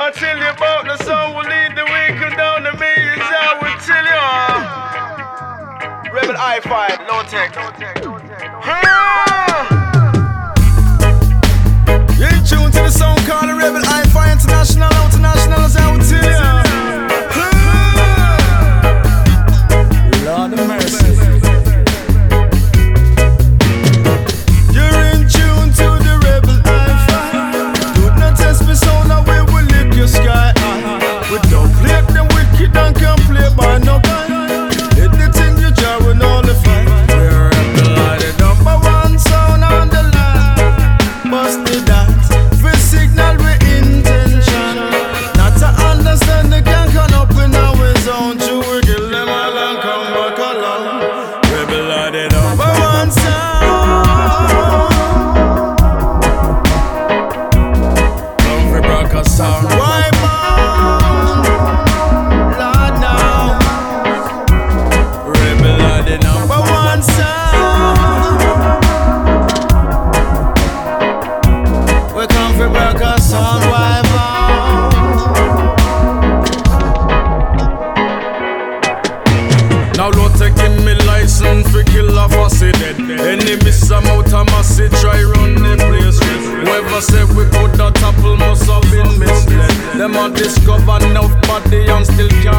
I tell you about the song will lead the vehicle down the millions. I will tell you. Rebel I-5, low tech. You're in tune to the song called the Rebel I-5 International, as I will tell you. Lord of mercy. Sky high. We don't play them wicked and can't play by no guy. Anything you jar with all the fight. We're the number one sound on the line. Bust the dance, we signal with intention. Not to understand the gang can up in our zone. You will kill them all and come back along. Rebel are the number one sound. Come for broadcast sound. Now Lord taking me license for kill a fussy dead. Any miss a mouth a massy try run the place. Whoever said we could not topple must have been misled. Them a discover enough body and still can't